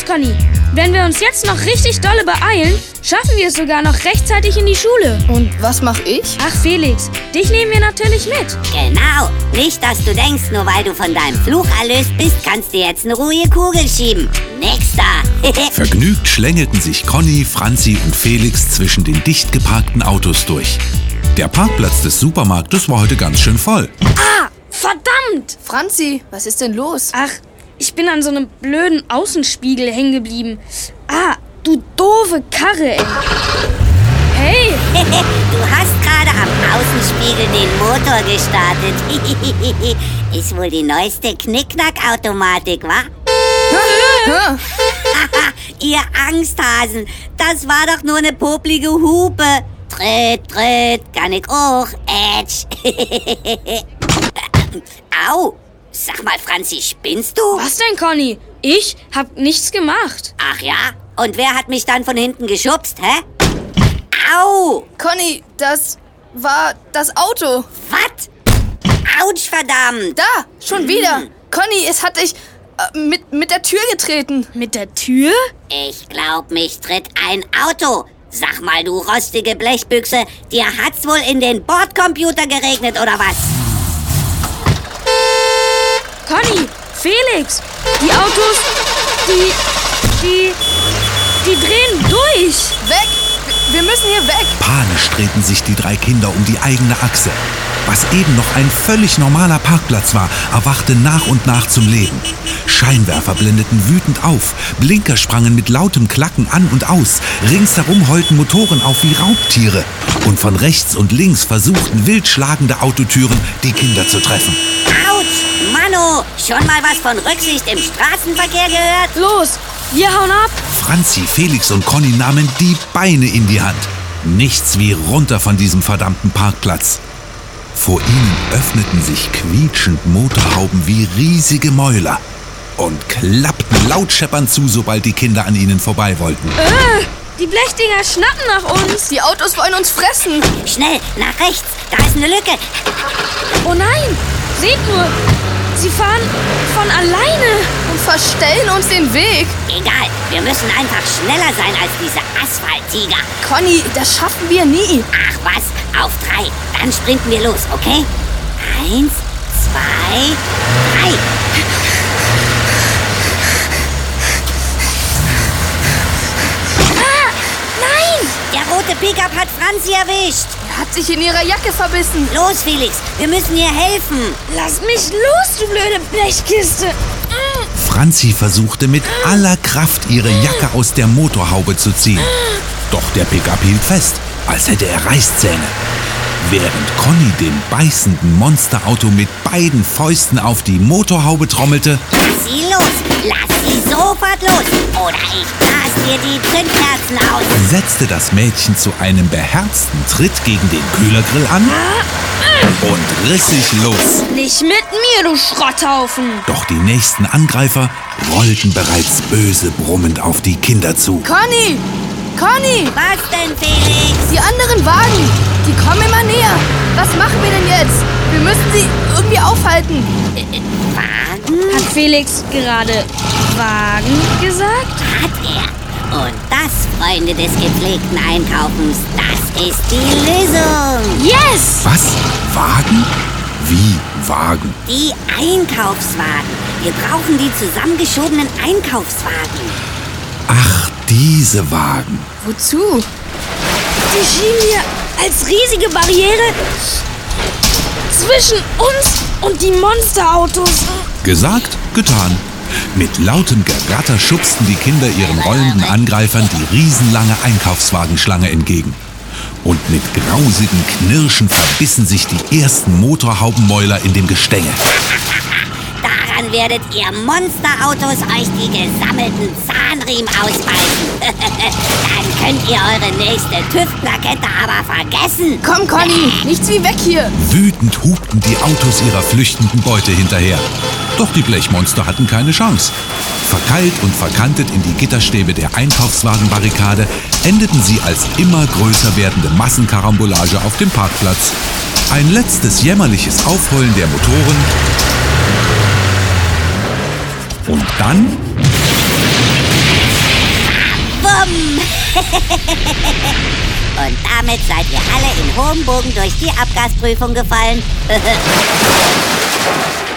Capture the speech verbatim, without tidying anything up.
auf, Conny. Wenn wir uns jetzt noch richtig dolle beeilen, schaffen wir es sogar noch rechtzeitig in die Schule. Und was mach ich? Ach, Felix, dich nehmen wir natürlich mit. Genau. Nicht, dass du denkst, nur weil du von deinem Fluch erlöst bist, kannst du jetzt eine ruhige Kugel schieben. Nächster. Vergnügt schlängelten sich Conny, Franzi und Felix zwischen den dicht geparkten Autos durch. Der Parkplatz des Supermarktes war heute ganz schön voll. Ah, verdammt! Franzi, was ist denn los? Ach, ich bin an so einem blöden Außenspiegel hängen geblieben. Ah, du doofe Karre, ey. Hey! Du hast gerade am Außenspiegel den Motor gestartet. Ist wohl die neueste Knickknack-Automatik, wa? Hä? Ihr Angsthasen, das war doch nur eine poplige Hupe. Tritt, tritt, kann ich auch. Ätsch. Au. Sag mal, Franzi, spinnst du? Was denn, Conny? Ich hab nichts gemacht. Ach ja? Und wer hat mich dann von hinten geschubst, hä? Au! Conny, das war das Auto. Was? Autsch, verdammt! Da, schon wieder. Conny, es hat dich äh, mit, mit der Tür getreten. Mit der Tür? Ich glaub, mich tritt ein Auto. Sag mal, du rostige Blechbüchse, dir hat's wohl in den Bordcomputer geregnet, oder was? Conny, Felix, die Autos, die, die, die drehen durch. Weg! Wir müssen hier weg. Panisch drehten sich die drei Kinder um die eigene Achse. Was eben noch ein völlig normaler Parkplatz war, erwachte nach und nach zum Leben. Scheinwerfer blendeten wütend auf, Blinker sprangen mit lautem Klacken an und aus, ringsherum heulten Motoren auf wie Raubtiere. Und von rechts und links versuchten wild schlagende Autotüren, die Kinder zu treffen. Autsch! Manu, schon mal was von Rücksicht im Straßenverkehr gehört? Los, wir hauen ab. Franzi, Felix und Conny nahmen die Beine in die Hand. Nichts wie runter von diesem verdammten Parkplatz. Vor ihnen öffneten sich quietschend Motorhauben wie riesige Mäuler und klappten laut scheppernd zu, sobald die Kinder an ihnen vorbei wollten. Äh, die Blechdinger schnappen nach uns. Die Autos wollen uns fressen. Schnell, nach rechts, da ist eine Lücke. Oh nein, seht nur, sie fahren von alleine. Und verstellen uns den Weg. Egal, wir müssen einfach schneller sein als diese Asphalttiger. Conny, das schaffen wir nie. Ach was, auf drei, dann sprinten wir los, okay? Eins, zwei, drei. Ah, nein! Der rote Pickup hat Franzi erwischt. Er hat sich in ihrer Jacke verbissen. Los, Felix, wir müssen ihr helfen. Lass mich los, du blöde Blechkiste. Franzi versuchte mit aller Kraft, ihre Jacke aus der Motorhaube zu ziehen. Doch der Pickup hielt fest, als hätte er Reißzähne. Während Conny dem beißenden Monsterauto mit beiden Fäusten auf die Motorhaube trommelte, Lass sie los, lass sie sofort los. Oder ich blas dir die Zündkerzen aus. setzte das Mädchen zu einem beherzten Tritt gegen den Kühlergrill an und riss sich los. Nicht mit mir, du Schrotthaufen. Doch die nächsten Angreifer rollten bereits böse brummend auf die Kinder zu. Conny! Conny! Was denn, Felix? Die anderen Wagen, die kommen immer näher. Was machen wir denn jetzt? Wir müssen sie irgendwie aufhalten. Wagen? Hat Felix gerade Wagen gesagt? Hat er. Und das, Freunde des gepflegten Einkaufens, das ist die Lösung. Yes! Was? Wagen? Wie Wagen? Die Einkaufswagen. Wir brauchen die zusammengeschobenen Einkaufswagen. Ach, diese Wagen. Wozu? Die schienen hier als riesige Barriere zwischen uns und die Monsterautos. Gesagt, getan. Mit lautem Geratter schubsten die Kinder ihren rollenden Angreifern die riesenlange Einkaufswagenschlange entgegen. Und mit grausigem Knirschen verbissen sich die ersten Motorhaubenmäuler in dem Gestänge. Daran werdet ihr Monsterautos euch die gesammelten Zahnriemen ausbeißen. Dann könnt ihr eure nächste TÜV-Plakette aber vergessen. Komm, Conny, nichts wie weg hier. Wütend hupten die Autos ihrer flüchtenden Beute hinterher. Doch die Blechmonster hatten keine Chance. Verkeilt und verkantet in die Gitterstäbe der Einkaufswagenbarrikade endeten sie als immer größer werdende Massenkarambolage auf dem Parkplatz. Ein letztes jämmerliches Aufheulen der Motoren. Und dann Und damit seid ihr alle in hohem Bogen durch die Abgasprüfung gefallen.